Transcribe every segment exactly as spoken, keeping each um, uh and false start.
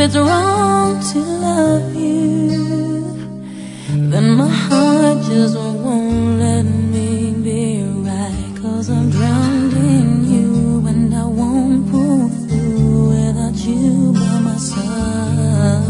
it's wrong to love you, then my heart just won't let me be right. Cause I'm drowned in you and I won't pull through without you by my side.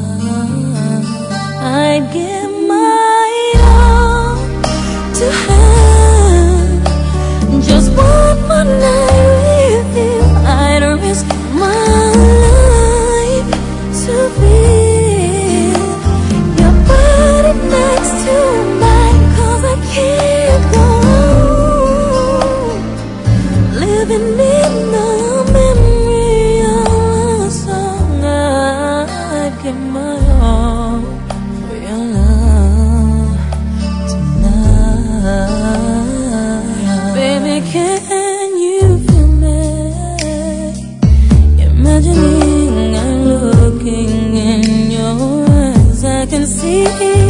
I'd give my all to have just one more night with you. I'd risk my life to feel your body next to mine. Cause I can't go on living in the memory of a song. I'd give my all for your love tonight. Baby, can you feel me? Imagining I'm looking in your eyes, I can see